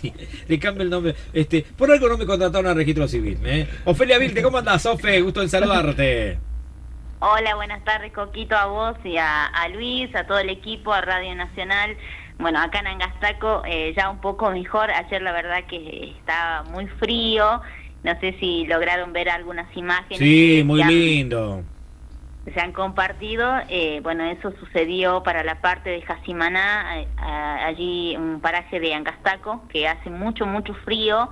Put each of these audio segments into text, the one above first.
sí, le cambio el nombre. Por algo no me contrataron al registro civil, ¿eh? Ofelia Vilte, ¿cómo andás, Ofe? Gusto en saludarte. Hola, buenas tardes, Coquito, a vos y a Luis, a todo el equipo, a Radio Nacional. Bueno, acá en Angastaco ya un poco mejor. Ayer la verdad que estaba muy frío. No sé si lograron ver algunas imágenes Sí, muy lindo. se han compartido. Bueno, eso sucedió para la parte de Jacimaná, allí un paraje de Angastaco, que hace mucho, mucho frío.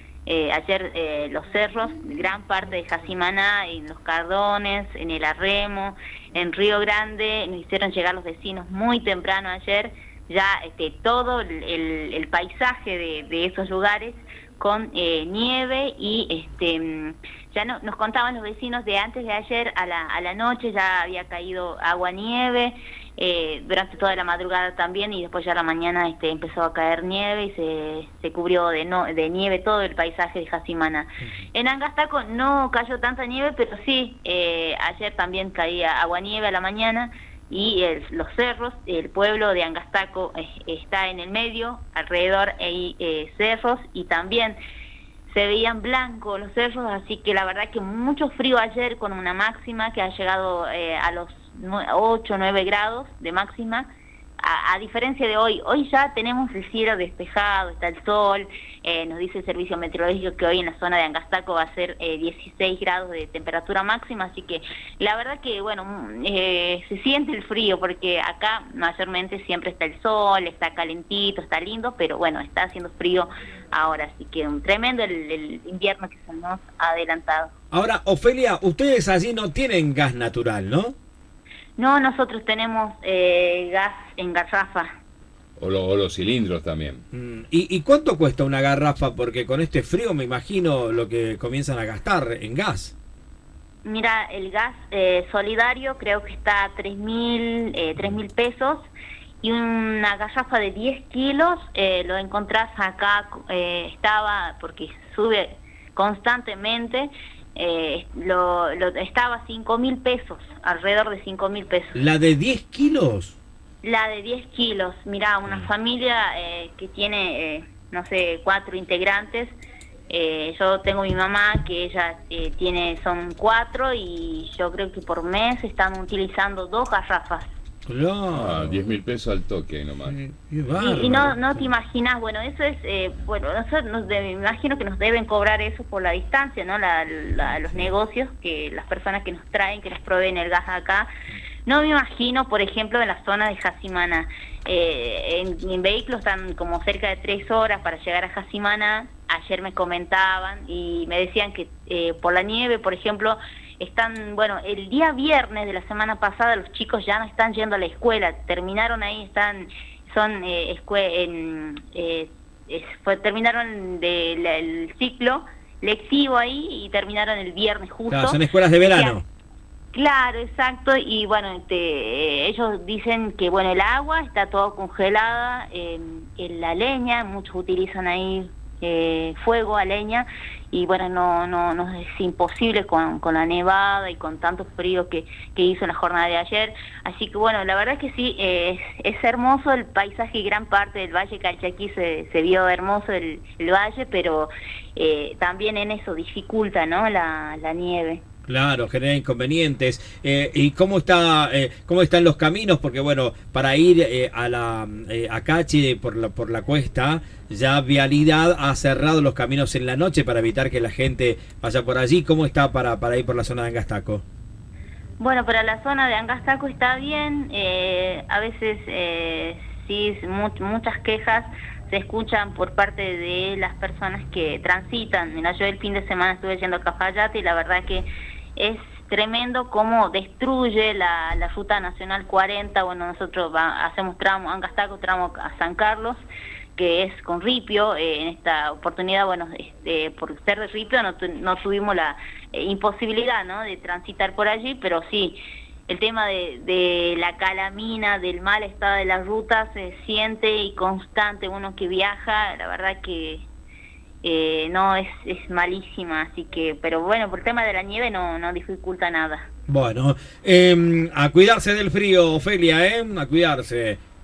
Ayer los cerros, gran parte de Jacimaná, en los Cardones, en el Arremo, en Río Grande, nos hicieron llegar los vecinos muy temprano ayer, ya todo el paisaje de esos lugares con nieve y ya nos contaban los vecinos de antes de ayer a la noche ya había caído agua nieve, durante toda la madrugada también, y después ya a la mañana empezó a caer nieve y se cubrió de nieve todo el paisaje de Jacimaná. En Angastaco no cayó tanta nieve, pero sí, ayer también caía agua nieve a la mañana, y los cerros, el pueblo de Angastaco está en el medio, alrededor hay cerros, y también se veían blancos los cerros, así que la verdad que mucho frío ayer, con una máxima que ha llegado a los 8 o 9 grados de máxima, a diferencia de hoy ya tenemos el cielo despejado, está el sol, nos dice el servicio meteorológico que hoy en la zona de Angastaco va a ser 16 grados de temperatura máxima, así que la verdad que bueno, se siente el frío, porque acá mayormente siempre está el sol, está calentito, está lindo, pero bueno, está haciendo frío ahora, así que un tremendo el invierno que se nos ha adelantado. Ahora, Ofelia, ustedes allí no tienen gas natural, ¿no? No, nosotros tenemos gas en garrafa. O los cilindros también. ¿Y cuánto cuesta una garrafa? Porque con este frío me imagino lo que comienzan a gastar en gas. Mira, el gas solidario creo que está a 3.000 pesos, y una garrafa de 10 kilos lo encontrás acá, estaba, porque sube constantemente, estaba a 5.000 pesos, alrededor de 5.000 pesos. ¿La de 10 kilos? La de 10 kilos, mirá, una familia que tiene, no sé, 4 integrantes. Yo tengo mi mamá, que ella son 4, y yo creo que por mes están utilizando 2 garrafas. Claro. 10.000 pesos al toque nomás. Y no te imaginas, bueno, eso es, bueno, nosotros me imagino que nos deben cobrar eso por la distancia, ¿no? Los negocios, que las personas que nos traen, que nos proveen el gas acá. No me imagino, por ejemplo, en la zona de Jacimaná. En vehículos están como cerca de 3 horas para llegar a Jacimaná. Ayer me comentaban y me decían que por la nieve, por ejemplo, están, bueno, el día viernes de la semana pasada los chicos ya no están yendo a la escuela, terminaron ahí, terminaron el ciclo lectivo ahí y terminaron el viernes justo. Claro, son escuelas de verano. Claro, exacto, y bueno, ellos dicen que bueno, el agua está todo congelada, en la leña, muchos utilizan ahí fuego a leña, y bueno, no es imposible con la nevada y con tanto frío que hizo en la jornada de ayer. Así que bueno, la verdad que sí, es hermoso el paisaje, y gran parte del Valle Calchaquí se vio hermoso el valle, pero también en eso dificulta, ¿no?, la nieve. Claro, genera inconvenientes. ¿Y cómo están los caminos? Porque bueno, para ir a Cachi por la cuesta, ya Vialidad ha cerrado los caminos en la noche para evitar que la gente vaya por allí. ¿Cómo está para ir por la zona de Angastaco? Bueno, para la zona de Angastaco está bien. A veces sí, muchas quejas se escuchan por parte de las personas que transitan. Mira, yo el fin de semana estuve yendo a Cafayate, y la verdad que es tremendo cómo destruye la ruta nacional 40. Bueno, nosotros hacemos tramo Angastaco, tramo a San Carlos, que es con ripio. En esta oportunidad, bueno, por ser de ripio no tuvimos la imposibilidad, ¿no?, de transitar por allí, pero sí, el tema de la calamina, del mal estado de las rutas, se siente, y constante uno que viaja, la verdad que no, es malísima, así que, pero bueno, por el tema de la nieve no dificulta nada. Bueno, a cuidarse del frío, Ofelia, a cuidarse.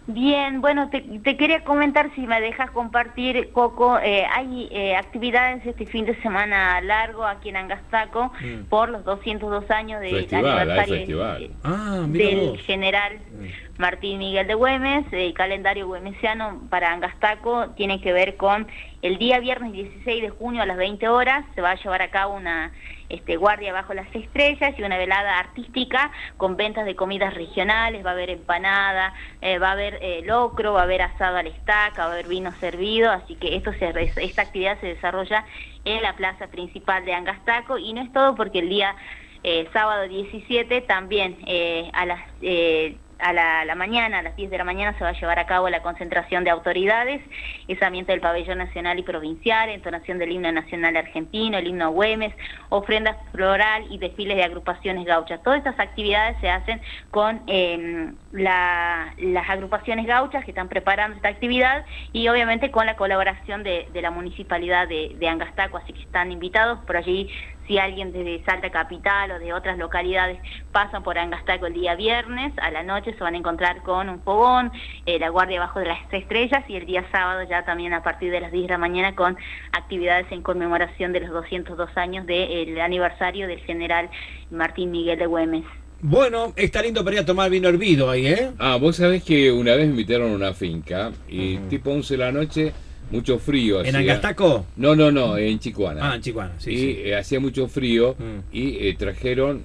Bien, bueno, te quería comentar, si me dejas compartir, Coco, hay actividades este fin de semana largo aquí en Angastaco por los 202 años del aniversario del general Martín Miguel de Güemes. El calendario güemesiano para Angastaco tiene que ver con el día viernes 16 de junio a las 20 horas, se va a llevar a cabo una guardia bajo las estrellas y una velada artística con ventas de comidas regionales. Va a haber empanada, va a haber locro, va a haber asado a la estaca, va a haber vino servido, así que esta actividad se desarrolla en la plaza principal de Angastaco. Y no es todo, porque el día sábado 17 también a la mañana, a las 10 de la mañana, se va a llevar a cabo la concentración de autoridades, izamiento del pabellón nacional y provincial, entonación del himno nacional argentino, el himno Güemes, ofrenda floral y desfiles de agrupaciones gauchas. Todas estas actividades se hacen con las agrupaciones gauchas que están preparando esta actividad, y obviamente con la colaboración de la municipalidad de Angastaco, así que están invitados por allí. Si alguien desde Salta Capital o de otras localidades pasan por Angastaco el día viernes, a la noche se van a encontrar con un fogón, la guardia bajo de las estrellas, y el día sábado ya también a partir de las 10 de la mañana con actividades en conmemoración de los 202 años del aniversario del general Martín Miguel de Güemes. Bueno, está lindo para ir a tomar vino hervido ahí, ¿eh? Vos sabés que una vez me invitaron a una finca y tipo 11 de la noche, mucho frío. ¿En Angastaco? No, en Chicuana. En Chicuana, sí. Y hacía mucho frío y trajeron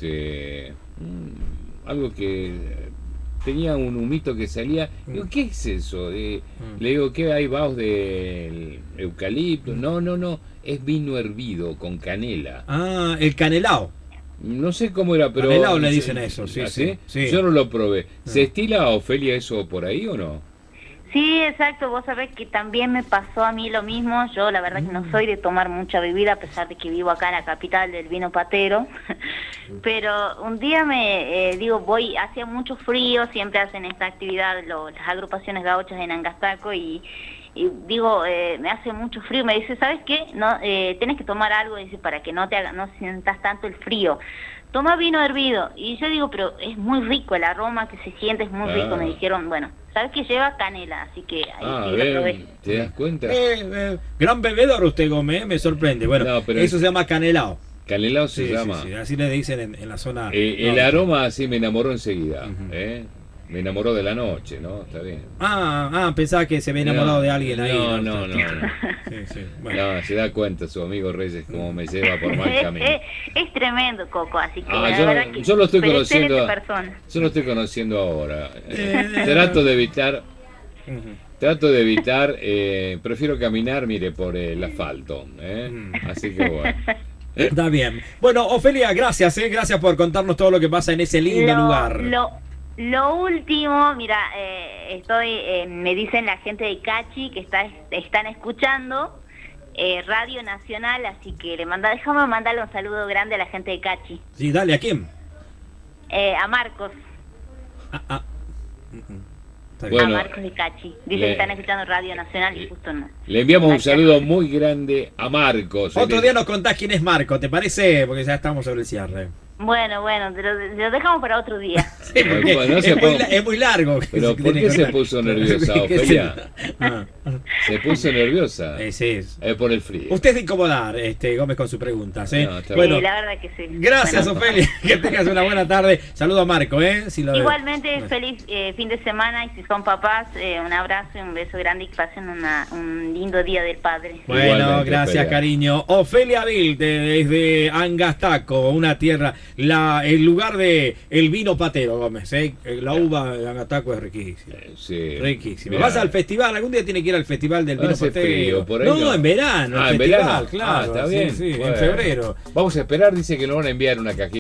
algo que tenía un humito que salía. Digo, ¿qué es eso? Le digo, ¿qué hay? ¿Vaos de eucalipto? No, es vino hervido con canela. El canelao. No sé cómo era, pero... Canelao le dicen eso, sí. Yo no lo probé. ¿Se estila, Ofelia, eso por ahí o no? Sí, exacto. Vos sabés que también me pasó a mí lo mismo. Yo la verdad que no soy de tomar mucha bebida, a pesar de que vivo acá en la capital del vino patero. Pero un día hacía mucho frío, siempre hacen esta actividad las agrupaciones gauchas en Angastaco, y digo, me hace mucho frío. Me dice, ¿sabes qué? No, tenés que tomar algo, dice, para que no sientas tanto el frío. Toma vino hervido. Y yo digo, pero es muy rico, el aroma que se siente es muy rico. Me dijeron, bueno, ¿sabes qué? Lleva canela, así que ahí sí lo probé. ¿Te das cuenta? Gran bebedor usted, Gómez, me sorprende. Bueno, pero eso se llama canelao. Canelao se llama. Sí, así le dicen en la zona. El aroma así me enamoró enseguida. Me enamoró de la noche, ¿no? Está bien. Pensaba que se había enamorado de alguien ahí. No. Bueno. No, se da cuenta su amigo Reyes cómo me lleva por mal camino. Es tremendo, Coco, así que yo lo estoy conociendo. Yo lo estoy conociendo ahora. Trato de evitar, prefiero caminar, mire, por el asfalto, así que bueno. Está bien. Bueno, Ofelia, gracias, gracias por contarnos todo lo que pasa en ese lindo lugar. Lo último, mira, me dicen la gente de Cachi que están escuchando Radio Nacional, así que déjame mandarle un saludo grande a la gente de Cachi. Sí, dale, ¿a quién? A Marcos. Bueno, a Marcos de Cachi. Dicen que están escuchando Radio Nacional y justo no. Le enviamos un saludo muy grande a Marcos. Otro día nos contás quién es Marcos, ¿te parece? Porque ya estamos sobre el cierre. Bueno, lo dejamos para otro día. Sí, es muy largo. Pero ¿por qué se puso nerviosa, Ofelia? Se puso nerviosa. Sí. Por el frío. Usted es de incomodar, Gómez, con sus preguntas. Bueno, sí, la verdad que sí. Gracias, Ofelia. Que tengas una buena tarde. Saludo a Marco, Igualmente, feliz fin de semana, y si son papás, un abrazo y un beso grande, y que pasen un lindo día del padre. Bueno, igualmente, gracias, Ofelia. Cariño. Ofelia Vilte, desde Angastaco, una tierra, el lugar de el vino patero, Gómez. La uva de Angastaco es riquísima. Sí. Riquísima. Vas al festival, algún día tiene que ir al festival del vino patero. Frío, por ahí no, en verano. En verano, claro. está bien. Sí, bueno. en febrero. Vamos a esperar, dice que nos van a enviar una cajita.